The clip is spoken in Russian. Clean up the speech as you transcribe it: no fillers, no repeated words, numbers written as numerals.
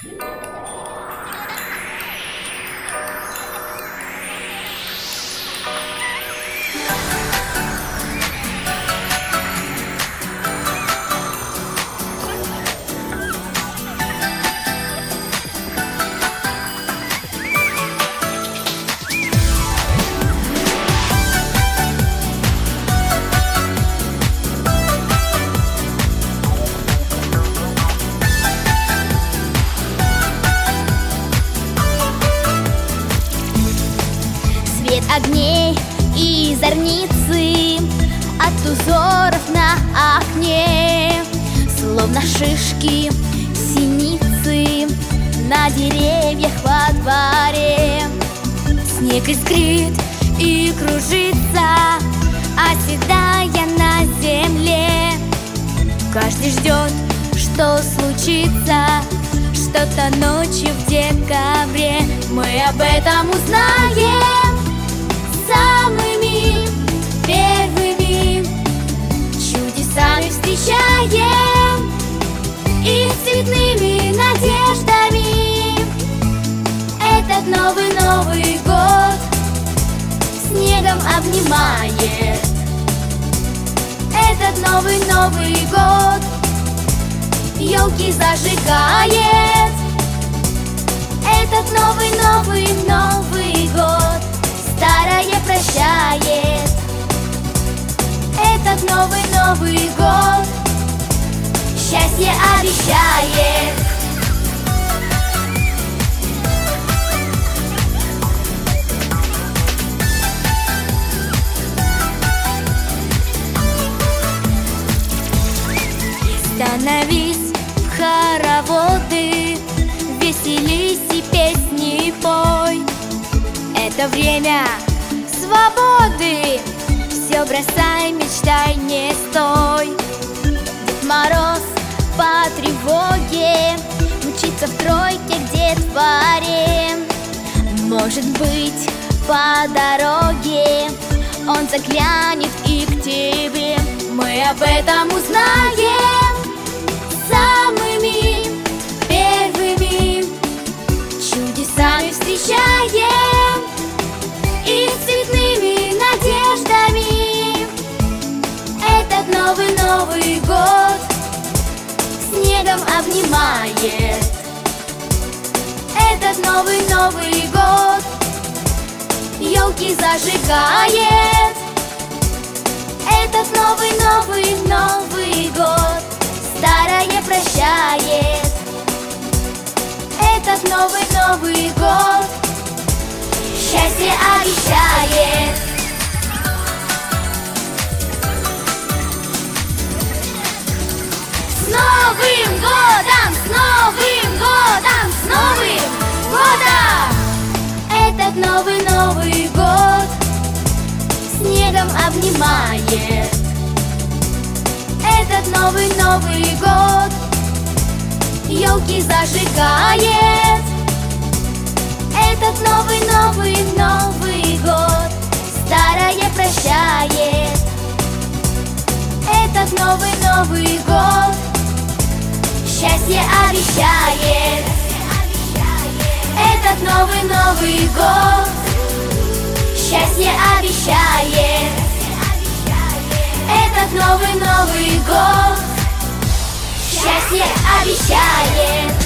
Свет огней и зорницы от узоров на окне, словно шишки синицы на деревьях во дворе. Снег искрит и кружится, оседая на земле. Каждый ждет, что случится, что-то ночью в декабре. Мы об этом узнаем самыми первыми, чудесами встречаем и цветными надеждами. Этот Новый год снегом обнимает. Этот Новый год елки зажигает. Этот Новый год старое прощает. Этот Новый год счастье обещает. Становись в хороводы, веселись и песни пой. Это время свободы, все бросай, мечтай, не стой. Дед Мороз по тревоге мчится в тройке к детворе. Может быть, по дороге он заглянет и к тебе. Мы об этом узнаем самыми первыми, чудесами встречаем и цветными надеждами. Этот Новый год снегом обнимает. Этот Новый год елки зажигает. Этот Новый год старое прощает. Этот Новый год счастье обещает. С Новым годом! С Новым годом! С Новым годом! Этот Новый год снегом обнимает. Этот Новый год елки зажигает. Этот Новый год старое прощает. Этот Новый год счастье обещает. Этот Новый год счастье обещает. Этот Новый год счастье обещает.